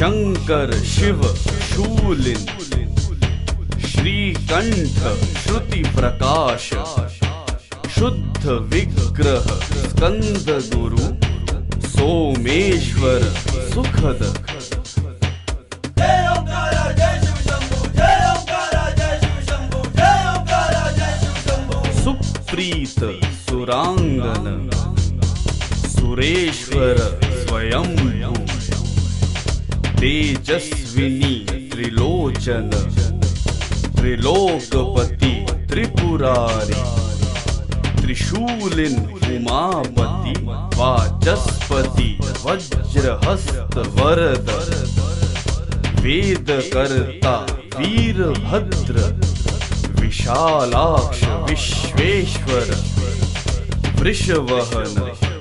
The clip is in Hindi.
शंकर शिव शूलिन श्रीकंठ श्रुति प्रकाश शुद्ध विग्रह स्कंद गुरु सोमेश्वर सुखद। सुप्रीत सुरांगन सुरेश्वर स्वयंभू तेजस्विनी त्रिलोचन त्रिलोकपति त्रिपुरारी त्रिशूलिन उमापति वाचस्पति वज्रहस्त वरद वेदकर्ता वीरभद्र विशालाक्ष विश्वेश्वर वृषवहन